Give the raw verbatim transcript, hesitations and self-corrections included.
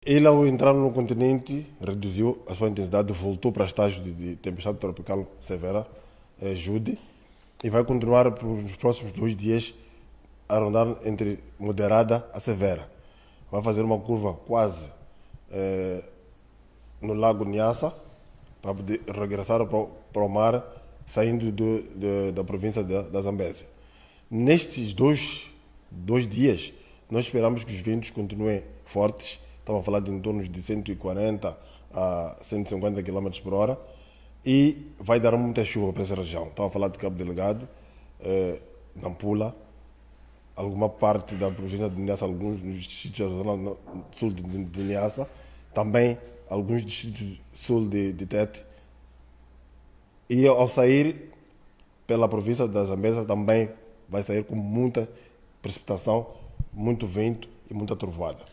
Ele, ao entrar no continente, reduziu a sua intensidade, voltou para estágio de, de tempestade tropical severa, eh, Jude, e vai continuar pelos próximos dois dias a rondar entre moderada a severa. Vai fazer uma curva quase eh, no Lago Nyassa, para poder regressar para o, para o mar, saindo do, de, da província da, da Zambésia. Nestes dois, dois dias, nós esperamos que os ventos continuem fortes. Estamos a falar de em torno de cento e quarenta a cento e cinquenta quilômetros por hora. E vai dar muita chuva para essa região. Estamos a falar de Cabo Delgado, eh, Nampula, alguma parte da província de Niassa, alguns dos distritos da zona no- sul de, de, de Niassa, também alguns distritos sul de, de Tete. E ao sair pela província da Zambésia também vai sair com muita precipitação, muito vento e muita trovoada.